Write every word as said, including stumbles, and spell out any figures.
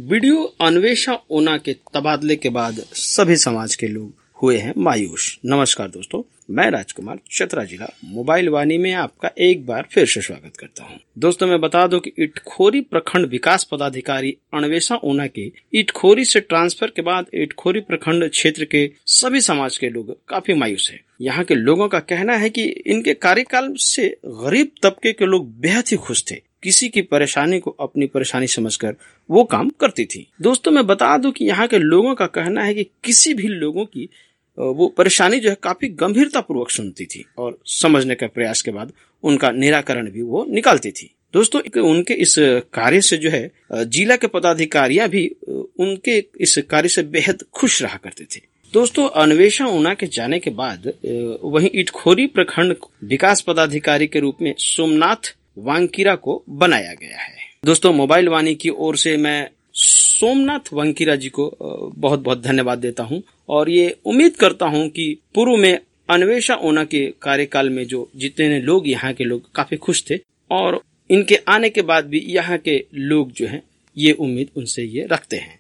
Video Anvesha ओना के तबादले के बाद सभी समाज के लोग हुए हैं मायूस। नमस्कार दोस्तों, मैं राजकुमार चतरा जिला मोबाइल वाणी में आपका एक बार फिर से स्वागत करता हूं। दोस्तों मैं बता दूं कि इटखोरी प्रखंड विकास पदाधिकारी अन्वेषा ओना के इटखोरी से ट्रांसफर के बाद इटखोरी प्रखंड क्षेत्र के सभी समाज के लोग काफी मायूस हैं। यहाँ के लोगों का कहना है कि इनके कार्यकाल से गरीब तबके के लोग बेहद ही खुश थे। किसी की परेशानी को अपनी परेशानी समझकर वो काम करती थी। दोस्तों मैं बता दूं कि यहाँ के लोगों का कहना है कि किसी भी लोगों की वो परेशानी जो है काफी गंभीरता पूर्वक सुनती थी और समझने का प्रयास के बाद उनका निराकरण भी वो निकालती थी। दोस्तों उनके इस कार्य से जो है जिला के पदाधिकारियां भी उनके इस कार्य से बेहद खुश रहा करते थे। दोस्तों अन्वेषा ओना के जाने के बाद वहीं इटखोरी प्रखंड विकास पदाधिकारी के रूप में सोमनाथ वांकीरा को बनाया गया है। दोस्तों मोबाइल वाणी की ओर से मैं सोमनाथ वांकीरा जी को बहुत बहुत धन्यवाद देता हूं और ये उम्मीद करता हूं कि पूर्व में अन्वेषा ओना के कार्यकाल में जो जितने लोग यहाँ के लोग काफी खुश थे और इनके आने के बाद भी यहाँ के लोग जो हैं ये उम्मीद उनसे ये रखते हैं।